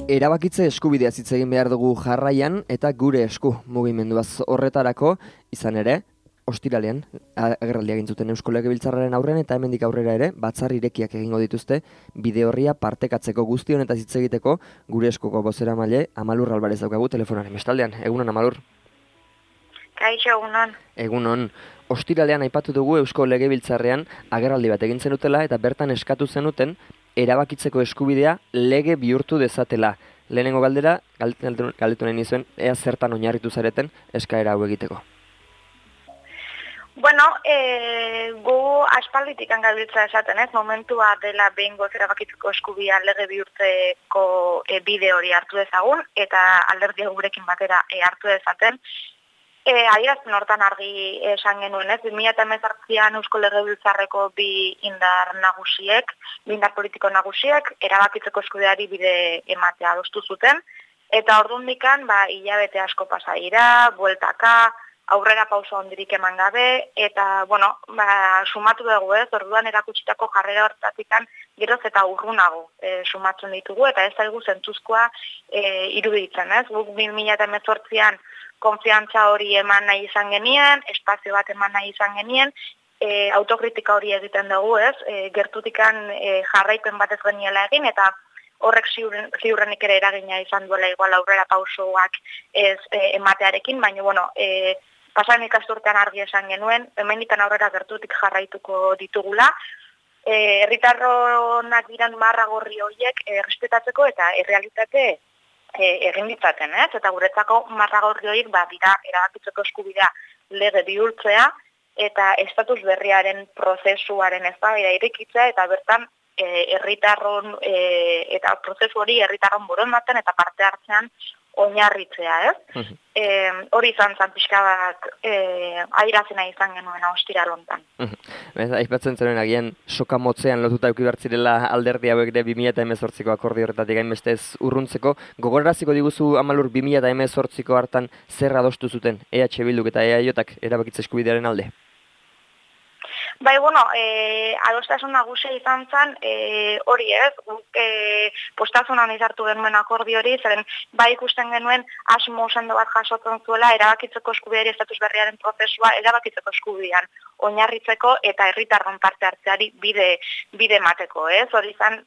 Erabakitze eskubidea hitz egin behar dugu jarraian eta gure esku mugimenduaz horretarako izan ere, ostiralean agerraldia egin zuten Eusko Legebiltzarraren aurrean eta hemendik aurrera ere batzar irekiak egingo dituzte bide horria partekatzeko guzti honetaz hitz egiteko gure eskuko bozeramaile Amalur Alvarez daukagu telefonaren bestaldean. Egunon Amalur. Kaixo, egunon. Egunon. Ostiralean aipatu dugu Eusko Legebiltzarrean agerraldi bat egin zenutela eta bertan eskatu zenuten erabakitzeko eskubidea lege bihurtu dezatela. Lehenengo galdera, galdetu nahi nizuen, ea zertan oinarritu zareten eskaera hau egiteko. Bueno, gu aspalditik gabiltza esaten, momentua dela behingoz erabakitzeko eskubidea lege bihurtzeko bide hori hartu dezagun, eta alderdia gurekin batera hartu dezaten. Adierazpen hortan argi esan genuen, 2018an Eusko Legebiltzarreko bi indar politiko nagusiek, erabakitzeko eskubideari bide ematea adostu zuten, eta ordundikan hilabete asko pasa dira, bueltaka, aurrera pauso hondirik eman gabe, eta, sumatu dugu orduan erakutsitako jarrera hortatikan geroz eta urrunago sumatzen ditugu, eta ez zaigu zentzuzkoa iruditzen, Guk 2018an konfiantza hori eman nahi izan genien, espazio bat eman nahi izan genien, autokritika hori egiten dugu, gertutikan jarraipen bat ez geniela egin, eta horrek ziurrenik ere eragina izan duela igual aurrera pausoak ez ematearekin, baina, pasan ikasturtean argi esan genuen, hemendikan aurrera gertutik jarraituko ditugula, herritarronak diran marra gorri horiek errespetatzeko eta errealitate egin ditzaten, eta guretzako marra gorri horiek dira erabakitzeko eskubidea lege bihurtzea eta estatus berriaren prozesuaren eztabaida irekitzea eta bertan herritarron eta prozesu hori herritarron borondaten eta parte hartzean oinarritzea, hori izan zen pixka bat adierazena izan genuen ostiral hontan. Aipatzen zenuen agian soka motzean lotuta eduki behar zirela alderdi hauek ere 2018ko akordio horretatik hainbeste ez urruntzeko. Gogoraraziko diguzu Amalur 2018ko hartan zer adostu zuten EH Bilduk eta EAJak erabakitze eskubidearen alde? Adostasun nagusia izan zen, hori postasunan izartu genuen akordio hori, zeren ikusten genuen asmo sendo bat jasotzen zuela erabakitzeko eskubideari estatus berriaren prozesua erabakitzeko eskubidean oinarritzeko eta herritarron parte hartzeari bide emateko, hori izan,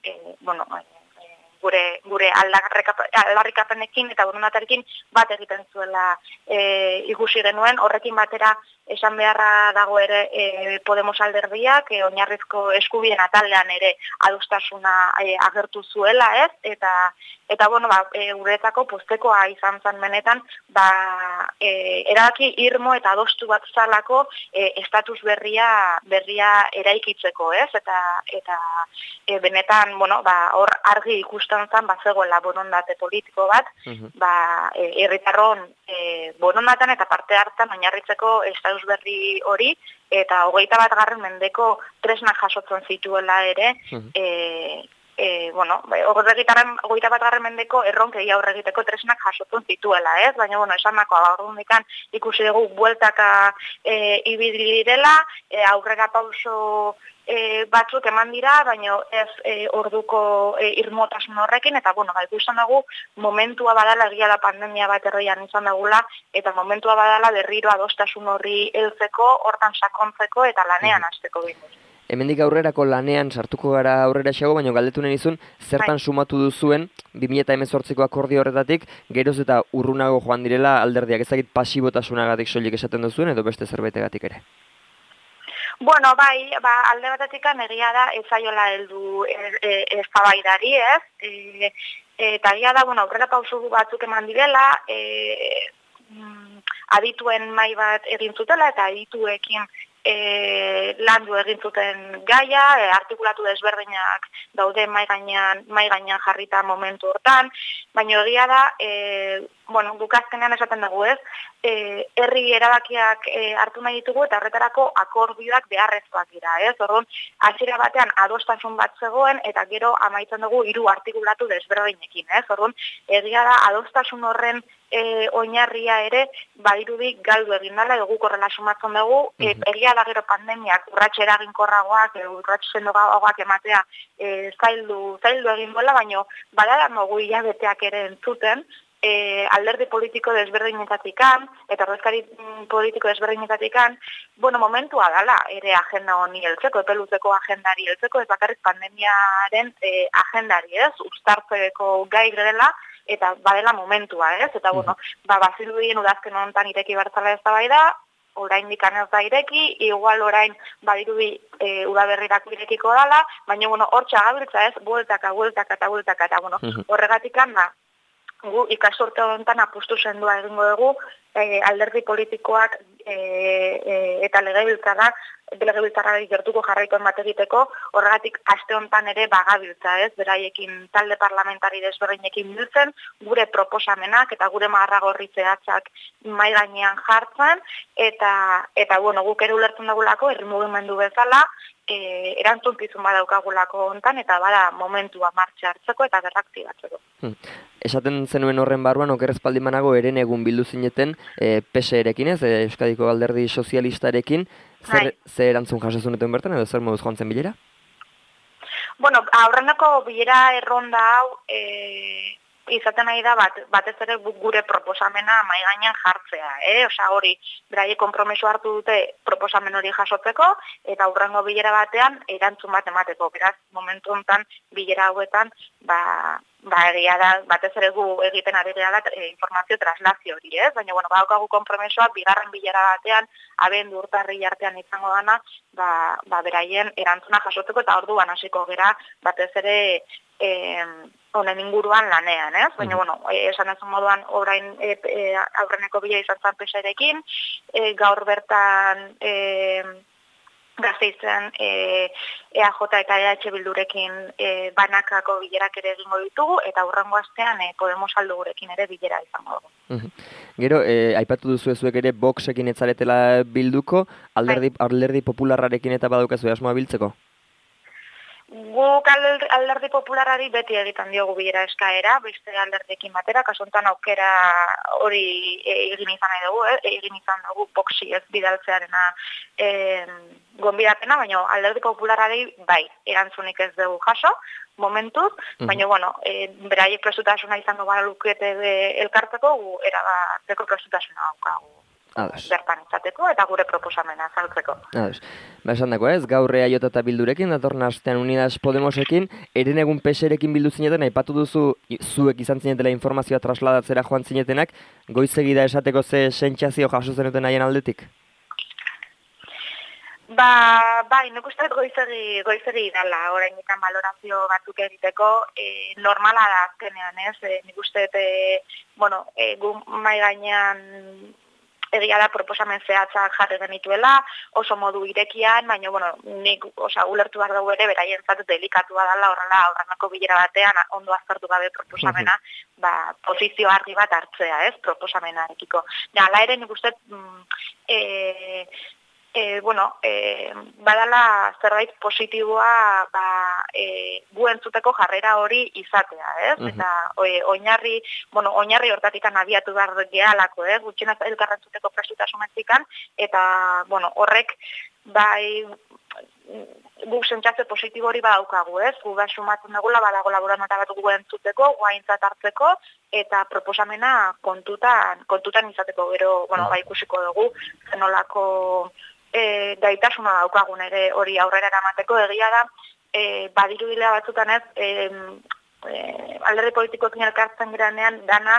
gure aldarrikapenekin eta borondatearekin bat egiten zuela ikusi genuen, horrekin batera esan beharra dago ere Podemos alderdiak oinarrizko eskubideen atalean ere adostasuna agertu zuela, eta guretzako poztekoa izan zen benetan, erabaki irmo eta adostu bat zalako estatus berria eraikitzeko, eta benetan, hor argi ikusten zen bazegoela borondate politiko bat, herritarron borondatean eta parte hartan oinarritzeko estatus berri hori, eta 21. mendeko tresnak jasotzen zituela ere, hogeita bat mendeko erronkei aurre egiteko tresnak jasotzen zituela, baina, esanakoa ordundikan ikusi dugu bueltaka ibili direla, aurrera pauso batzuk eman dira, baina ez orduko irmotasun horrekin, eta ikusten dugu momentua badala egia da pandemia bat erroian izan dugula, eta momentua badala berriro adostasun horri heltzeko, hortan sakontzeko eta lanean hasteko bindu. Hemendik aurrerako lanean sartuko gara aurrera xago, baina galdetu nahi nizun, zertan sumatu duzuen 2018ko akordio horretatik, geroz eta urrunago joan direla alderdiak, ezagit pasibotasunagatik soilik esaten duzuen, edo beste zerbaitegatik ere? Alde batetik egia da ezaiola heldu eztabaidari, eta egia da, aurrera pauso batzuk eman direla, adituen mahai bat egin zutela, eta adituekin landu egin zuten gaia, artikulatu desberdinak daude mahai gainean jarrita momentu hortan, baina egia da bueno, guk azkenean esaten dugu, ez? Herri erabakiak hartu nahi ditugu eta horretarako akordioak beharrezkoak dira, ez? Orduan, hasiera batean adostasun bat zegoen eta gero amaitzen dugu 3 artikulatu desberdinekin, ez? Orduan, egia da adostasun horren oinarria ere badirudi galdu egin dela, edo guk horrela sumatzen dugu, egia da gero pandemiak urrats eraginkorragoak, urrats sendoagoak ematea zaildu egin duela, baina badala mogu hilabeteak ere entzuten, alderdi politiko desberdinetatikan, eta ordezkari politiko desberdinetatikan, bueno, momentua dala ere agenda honi heltzeko, epeluzeko agendari heltzeko, ez bakarrik pandemiaren agendari, ez, uztartzeko gai dela, eta badela momentua, ez, eta bueno, bazirudien udazken honetan ireki bertzala ez da bai da, orain dikanez da ireki, igual orain badirudi udaberrirako irekiko dala, baina bueno, hor txagabiltza ez, bueltaka, eta bueno, horregatikan da, gu ikasturte honetan apustu sendua egingo dugu alderdi politikoak eta legebiltzarrari gertuko jarraipen bat egiteko, horregatik aste honetan ere bagabiltza, ez? Beraiekin talde parlamentari desberdinekin biltzen, gure proposamenak eta gure marragorri zehatzak mahai gainean jartzen, eta bueno, guk ere ulertzen dugulako, herri mugimendu bezala, erantzukizun badaukagulako hontan eta bada momentua martxa hartzeko eta berraktibatzeko. Esaten zenuen horren barruan, okerrez paldimanago eren egun bildu zineten PSE-erekin, ez, Euskadiko Alderdi Sozialistarekin, zer erantzun jaso zuneten bertan, edo zer moduz joan zen bilera? Bueno, aurreneko bilera erronda hau, izaten nahi da batez ere gure proposamena mahai gainean jartzea, Osea, hori, beraiek konpromiso hartu dute proposamen hori jasotzeko, eta aurrengo bilera batean erantzun bat emateko. Beraz, momentu honetan bilera hauetan, egia da, batez ere gu egiten ari gara informazio traslazio hori, baina, bueno, badaukagu konpromisoak, bigarren bilera batean, abendu urtarri artean izango dana, beraien erantzuna jasotzeko, eta orduan hasiko gera, batez ere, honen inguruan lanean, Baina, bueno, esan ez moduan orain aurreneko bila izan zan PSE-erekin, gaur bertan Gasteizen EAJ eta EH Bildurekin banakako bilerak ere egingo ditugu, eta hurrengo astean Podemos Aldugurekin ere bilera izango dugu. Gero, aipatu duzu zuek ere Voxekin etzaretela bilduko, alderdi popularrarekin eta badaukazu asmoa biltzeko? Guk alderdi popularari beti egiten diogu bilera eskaera, beste alderdekin batera, kasuntan aukera hori egin izan dugu Voxi ez bidaltzearena gonbidapena, baina alderdi popularari bai, erantzunik ez dugu jaso, momentuz, baina, bueno, beraiek prestutasuna izango bara lukete elkarteko, erabateko prestutasuna daukagu. Bertan izateko eta gure proposamena azaltzeko. Esan dako ez, gaur EAJ eta Bildurekin, datorren astean Unidas Podemosekin, eren egun PSE-erekin bildu zineten, aipatu duzu zuek izan zinetela informazioa trasladatzera joan zinetenak, goizegi da esateko ze sentsazio jaso zenuten haien aldetik? Bai, nik uste goizegi dela, orain ikan balorazio batzuk egiteko, normala da azkenean, nik uste, bueno, gu mai gainean egia da proposamen zehatzak jarri genituela, oso modu irekian, baina, bueno, nik ulertu behar dugu ere, beraientzat delikatua dela horrela aurreneko bilera batean, ondo aztertu gabe proposamena, posizio argi bat hartzea, proposamenarekiko. Hala ere, nik uste, badala zerbait positiboa gu entzuteko jarrera hori izatea, Eta oinarri hortatikan abiatu behar gehalako, gutxinaz elkarrentzuteko prestutasumentzikan, eta, horrek, bai, guk sentsazio positibo hori badaukagu, gu sumatzen dugula, badago laboranota bat gu entzuteko, guaintzat hartzeko, eta proposamena kontutan izateko, gero, ikusiko dugu, zenolako gaitasuna daukagun ere hori aurrera eramateko, egia da, badirudila batzutan ez, alderdi politikoekin elkartzen geranean dana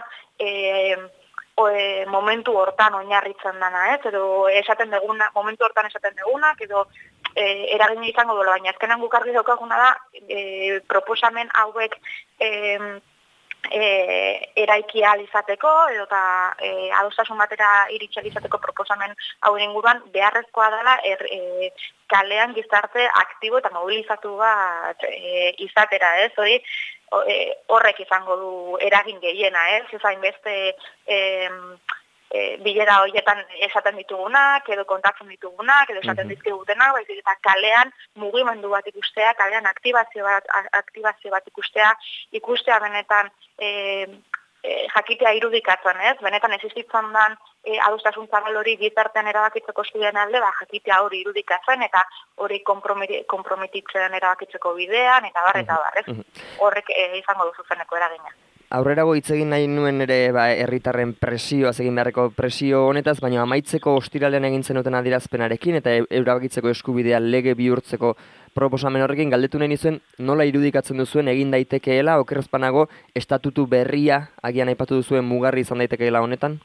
momentu hortan oinarritzen dana, edo esaten deguna, momentu hortan esaten degunak, edo eragin izango duela, baina azkenan guk argi daukaguna da proposamen hauek eraiki ahal izateko edo adostasun batera iritsi ahal izateko proposamen hauen inguruan beharrezkoa dela kalean gizarte aktibo eta mobilizatu bat izatera, ez? Hori horrek izango du eragin gehiena, ez? Ezain beste bilera horietan esaten ditugunak, edo kontatzen ditugunak, edo esaten dizkigutenak, baizik eta kalean mugimendu bat ikustea, kalean aktibazio bat ikustea benetan jakitea irudikatzen, ez? Benetan existitzen dan adostasun zabal hori gizartean erabakitzeko eskubidean alde, jakitea hori irudikatzen eta hori konprometitzen erabakitzeko bidean, eta bar, ez? Horrek izango du zuzeneko eragina. Aurrerago hitz egin nahi nuen ere herritarren presioaz egin beharreko presio honetaz, baina amaitzeko ostiralean egin zenuten adierazpenarekin eta erabakitzeko eskubidea lege bihurtzeko proposamen horrekin galdetu nahi nizuen nola irudikatzen duzuen egin daitekeela, okerrezpanago estatutu berria agian aipatu duzuen mugarri izan daitekeela honetan?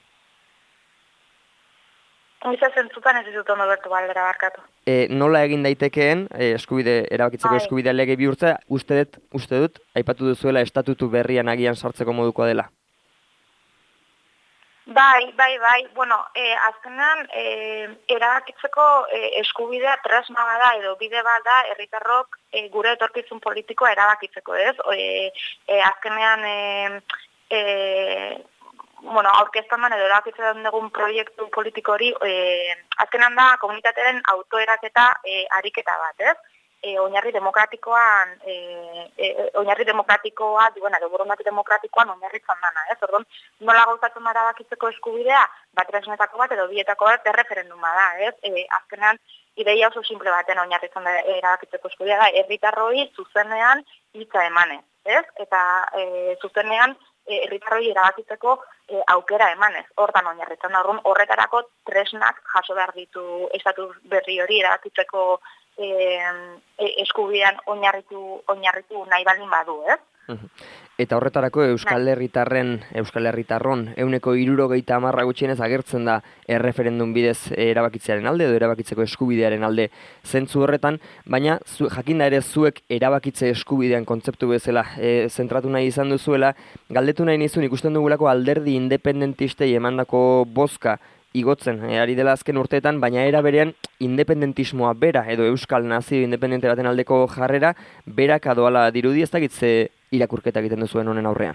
Giza zentzutan ez ditut ondo bertu baldera barkatu. Nola egin daitekeen erabakitzeko eskubidea lege bihurtzea, uste dut, aipatu duzuela estatutu berrian agian sartzeko modukoa dela? Bai. Bueno, azkenean erabakitzeko eskubidea tresna bada edo bide bat da herritarrok gure etorkizun politikoa erabakitzeko, ez? Azkenean aurkeztan edo erabakitzen dugun proiektu politiko hori azkenean da komunitatearen autoeraketa ariketa bat, ez? Oinarri demokratikoan edo borondate demokratikoan oinarritzen dana, ez? Orduan, nola gauzatzen da erabakitzeko eskubidea, tresnetako bat edo bietako bat erreferenduma da, ez? Azkenean ideia oso simple baten oinarritzen da erabakitzeko eskubidea da, herritarroi zuzenean hitza emanez, ez? Eta zuzenean herritarroi erabakitzeko aukera emanez. Hortan oinarritzen da, horretarako tresnak jaso behar ditu estatu berri hori erabakitzeko eskubidean oinarritu nahi baldin badu, ez? Eta horretarako Euskal Herritarron 60% gutxienez agertzen da erreferendum bidez erabakitzearen alde edo erabakitzeko eskubidearen alde zentzu horretan, baina jakinda ere zuek erabakitze eskubidean kontzeptu bezala zentratu nahi izan duzuela, galdetu nahi nizun ikusten dugulako alderdi independentistei emandako bozka igotzen ari dela azken urteetan, baina era berean independentismoa bera edo Euskal Nazio independente baten aldeko jarrera berak adoala dirudi, ez dakit ze irakurketa egiten duzuen honen aurrean?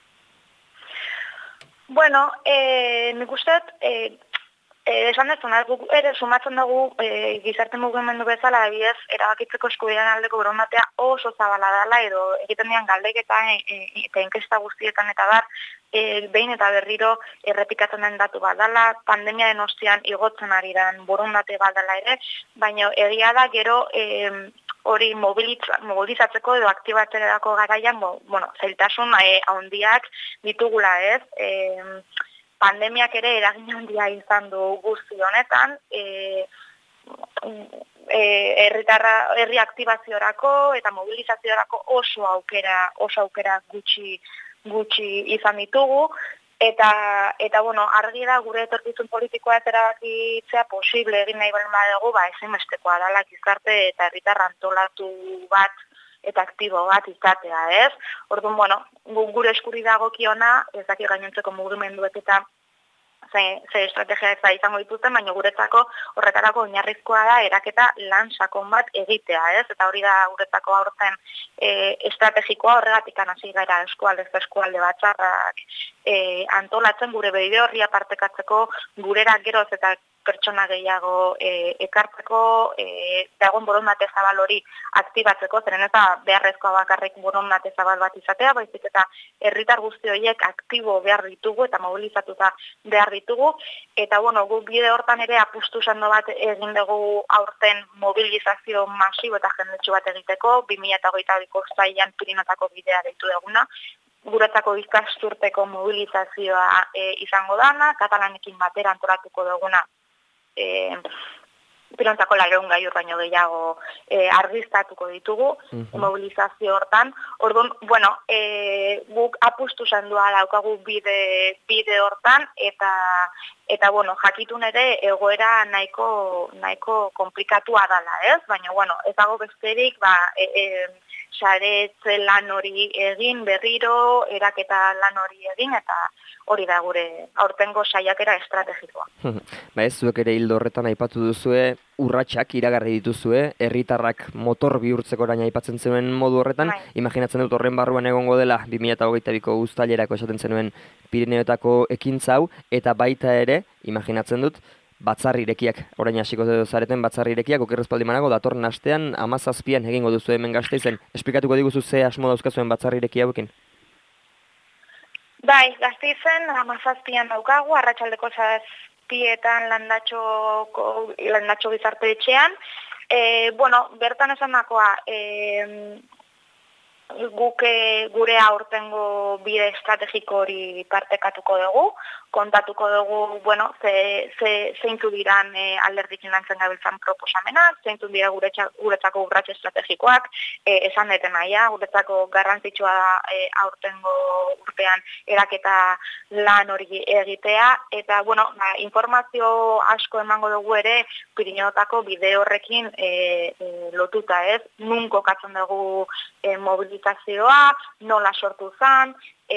Bueno, nik usteet, esan dezuna, guk ere sumatzen dugu gizarte mugimendu bezala, adibidez, erabakitzeko eskubidean aldeko borondatea oso zabala dela, edo egiten dian galdeketa eta inkesta guztietan eta bar, behin eta berriro errepikatzen den datu bat dela, pandemiaren ostean igotzen ari den borondate bat dela ere, baina egia da gero hori mobilizatzeko edo aktibatzerako garaian, zailtasun handiak ditugula, ez? Pandemiak ere eragin handia izan du guzti honetan, herri aktibaziorako eta mobilizaziorako oso aukera gutxi izan ditugu, eta argi da gure etorkizun politikoa ez erabakitzea posible egin nahi balen badugu, ezinbestekoa dela gizarte eta herritar antolatu bat eta aktibo bat izatea, ez? Orduan, gure eskuri dagokiona, ez daki gainontzeko mugimenduek eta ze estrategia izango dituzten, baina guretzako horretarako oinarrizkoa da eraketa lan sakon bat egitea, ez? Eta hori da guretzako aurten estrategikoa, horregatik hasi gara eskualde batzarrak antolatzen gure bide horria partekatzeko, gurera geroz eta pertsona gehiago ekartzeko, dagoen borondate zabal hori aktibatzeko, zeren eta beharrezkoa bakarrik borondate zabal bat izatea, baizik eta herritar guzti horiek aktibo behar ditugu eta mobilizatuta behar ditugu, eta guk bide hortan ere apustu sendo bat egin dugu aurten mobilizazio masibo eta jendetsu bat egiteko, 2022ko zailan Pirinotako bidea deitu duguna, guretzako ikasturteko mobilizazioa izango dana, katalanekin batera antolatuko duguna, Pirontako 200 gailur baino gehiago argiztatuko ditugu mobilizazio hortan. Orduan, guk apustu sendua daukagu bide hortan eta bueno, jakitun ere egoera nahiko komplikatua dala, ez? Baina bueno, ez dago besterik, saretze lan hori egin berriro, eraketa lan hori egin, eta hori da gure aurtengo saiakera estrategikoa. Ez, zuek ere hildo horretan aipatu duzue, urratsak iragarri dituzue, herritarrak motor bihurtzeko orain aipatzen zenuen modu horretan, imaginatzen dut horren barruan egongo dela 2022ko uztailerako esaten zenuen Pirineoetako ekintza hau, eta baita ere, imaginatzen dut, batzar irekiak, orain hasiko zareten batzar irekiak, okerrezpaldi manago, datorren astean 17an egingo duzu hemen Gasteizen. Esplikatuko diguzu ze asmo dauzkazuen batzar ireki hauekin? Bai, Gasteizen 17an daukagu, arratsaldeko 7etan landatxo gizarte etxean. Bertan esandakoa, guk gure aurtengo bide estrategiko hori partekatuko dugu, kontatuko dugu, zeintu diran alderdikin lantzen gabiltzan proposamenak, zeintu dira guretzako urrats estrategikoak, esan deten naia, guretzako garrantzitsua da aurtengo urtean eraketa lan hori egitea, eta informazio asko emango dugu ere Pirineotako bide horrekin lotuta, ez? Nun kokatzen dugu mobilizazioa, nola sortu zen,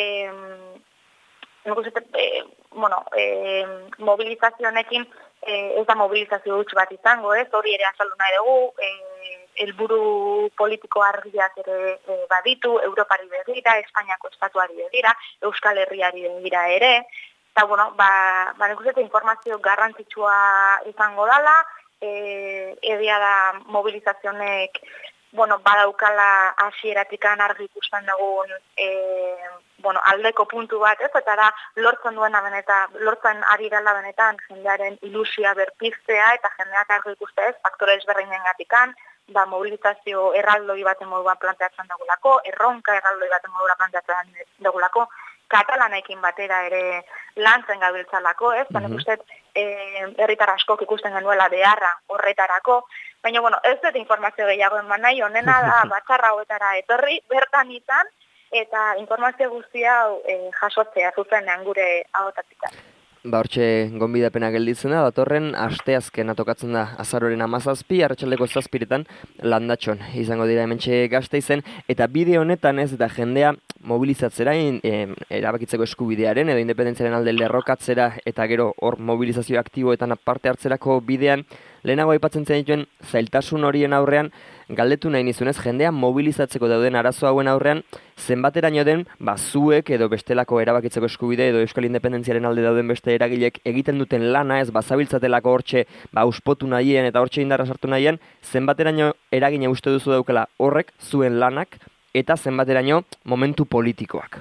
mobilizazionekin ez da mobilizazio huts bat izango, ez? Hori ere azaldu nahi dugu, helburu politiko argiak ere baditu, Europari begira, Espainiako estatuari begira, Euskal Herriari begira ere, eta nik uste informazio garrantzitsua izango dela, egia da mobilizazionek badaukala hasieratikan argi ikusten dugun aldeko puntu bat, ez? Eta da lortzen ari dela benetan jendearen ilusia berpiztea eta jendeak argi ikuste, ez? Faktore ezberdinengatikan, mobilizazio erraldoi baten moduan planteatzen dugulako, erronka erraldoi baten moduan planteatzen dugulako, katalanekin batera ere lantzen gabiltzalako, ez? Nik uste herritar askok ikusten genuela beharra horretarako, baina ez dut informazio gehiago eman nahi, honena da batzarra hauetara etorri, bertan izan, eta informazio guztia jasotzea zuzenean gure ahotatik. Hortxe gonbidapena gelditzen da, datorren asteazkena tokatzen da azaroren 17, arratsaldeko 7etan landatxon izango dira hementxe Gasteizen, eta bide honetan ez da jendea mobilizatzera, erabakitzeko eskubidearen edo independentziaren alde lerrokatzera eta gero hor mobilizazio aktiboetan parte hartzerako bidean, lehenago aipatzen zenituen zailtasun horien aurrean, galdetu nahi nizunez, jendea mobilizatzeko dauden arazo hauen aurrean, zenbateraino den, zuek edo bestelako erabakitzeko eskubide edo euskal independentziaren alde dauden beste eragilek egiten duten lana, ez bazabiltzatelako hortxe uspotu nahien eta hortxe indarra sartu nahien, zenbateraino eragina uste duzu daukela horrek, zuen lanak, eta zenbateraino momentu politikoak.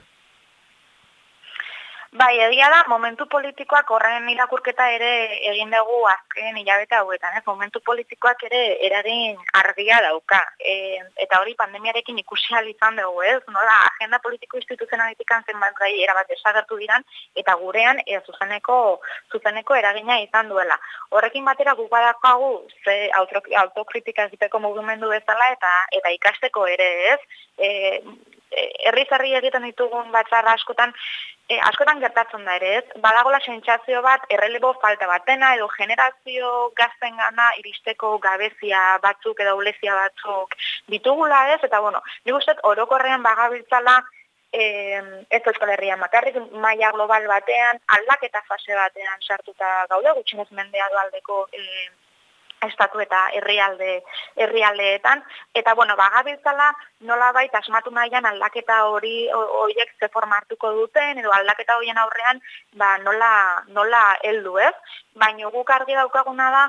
Bai, egia da, momentu politikoak horren irakurketa ere egin dugu azken hilabete hauetan, ez? Momentu politikoak ere eragin argia dauka. Eta hori pandemiarekin ikusi ahal izan dugu, ez? Nola, agenda politiko instituzionalitikan zenbat gai erabat desagertu diran, eta gurean zuzeneko eragina izan duela. Horrekin batera guk badakagu ze autokritika egiteko mugimendu bezala eta ikasteko ere, ez? Herri-zarri egiten ditugun batzarra askotan gertatzen da ere, ez? Badagola sentsazio bat, errelebo falta batena edo generazio gaztengana iristeko gabezia batzuk edo ulezia batzuk ditugula, ez? Eta nik uste orokorrean bagabiltzala ez Euskal Herrian bakarrik maila global batean, aldaketa fase batean sartuta gaude, gutxienez mendea aldeko estatu eta herrialdeetan, eta bagabiltzala nolabait asmatu nahian aldaketa horiek ze forma hartuko duten, edo aldaketa horien aurrean nola heldu, ez? Baina guk argi daukaguna da,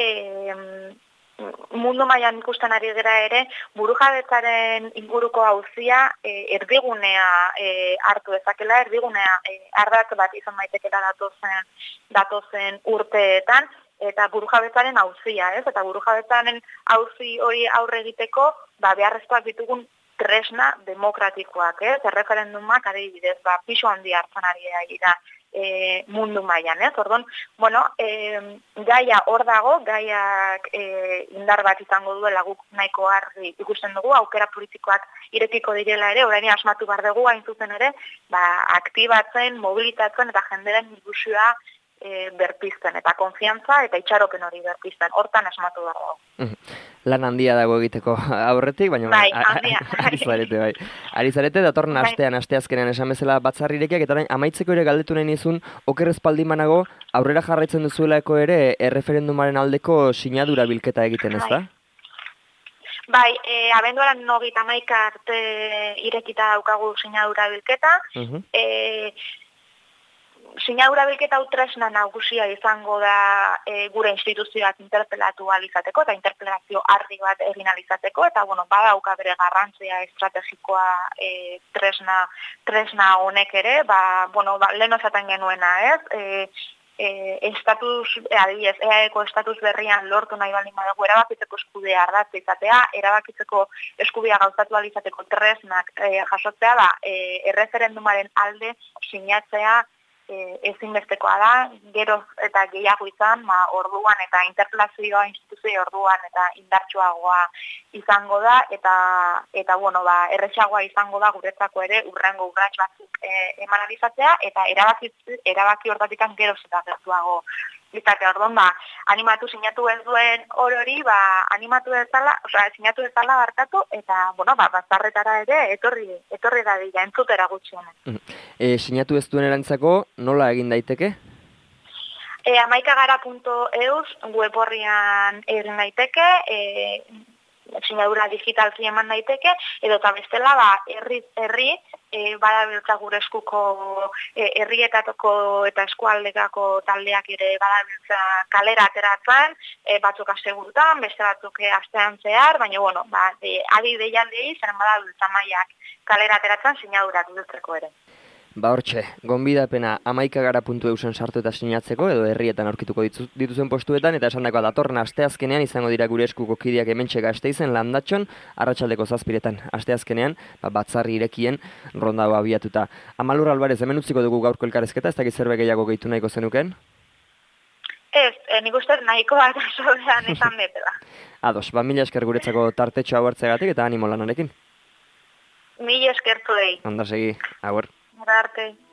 mundu mailan ikusten ari gara ere, burujabetzaren inguruko auzia erdigunea hartu dezakela, erdigunea ardatz bat izan daitekela datozen urteetan, eta burujabetzaren auzia, ez? Eta burujabetzaren auzi hori aurre egiteko, beharrezkoak ditugun tresna demokratikoak, ez? Erreferendumak adibidez, pisu handi hartzen ari da mundu mailan, ez? Orduan, gaia hor dago, gaiak indar bat izango duela guk nahiko argi ikusten dugu, aukera politikoak irekiko direla ere, orain asmatu behar dugu hain zuzen ere, aktibatzen, mobilitatzen eta jenderen ilusioa berpizten, eta konfiantza eta itxaropen hori berpizten, hortan asmatu behar dago. Lan handia dago egiteko aurretik, baina Bai, handia. ari zarete, bai. Ari zarete, datorren asteazkenean esan bezala batzarrirekiak, eta orain amaitzeko ere galdetu nahi nizun, oker ez baldin banago, aurrera jarraitzen duzuelako ere erreferendumaren aldeko sinadura bilketa egiten, ez da? Bai, abenduaren 31 arte irekita daukagu sinadura bilketa. Sinadura bilketa hau tresna nagusia izango da gure instituzioak interpelatu alizateko eta interpelazio argi bat egin alizateko, eta badauka bere garrantzia estrategikoa tresna honek ere, lehen osaten genuena, ez? Adibidez, EAeko estatus berrian lortu nahi baldin badago erabakitzeko eskubidea ardatza izatea, erabakitzeko eskubidea gauzatu alizateko tresnak jasotzea da, erreferendumaren alde sinatzea ezinbestekoa da, gero eta gehiago izan, orduan eta interpelazioa instituzio orduan eta indartsuagoa izango da, eta erresagoa izango da guretzako ere urrengo urrats batzuk eman alizatzea, eta erabaki hortatikan gero eta gertuago izatea. Orduan, animatu sinatu ez duen hori, sinatu ezala barkatu, eta, batzarretara ere etorri da dira, entzutera gutxien. Sinatu ez duen erantzako, nola egin daiteke? amaikagara.eus web horrian egin daiteke, sinadura digitalki eman daiteke, edo eta bestela, herri, badabiltza gure eskuko herrietatoko eta eskualdekako taldeak ere badabiltza kalera ateratzen, batzuk asteburutan, beste batzuk astean zehar, baina, adi deialdei, zeren badabiltza mailak kalera ateratzen sinadurak biltzeko ere. Hortxe, gonbidapena amaikagara.eusen sartu eta sinatzeko, edo herrietan aurkituko dituzen postuetan, eta esan dagoa datorren asteazkenean izango dira gure eskuko kideak hementxe Gasteizen Landatxon, arratsaldeko 7:00 asteazkenean, batzarri irekien ronda hau abiatuta. Amalur Alvarez, hemen utziko dugu gaurko elkarrezketa, ez dakit zerbait gehiago gehitu nahiko zenuken? Ez, nik uste nahiko bat soberan izan betela. Ados, mila esker guretzako tartetxo hau hartzeagatik eta animo lanarekin. Mila eskertu dei. Onda segi, agur. Arte.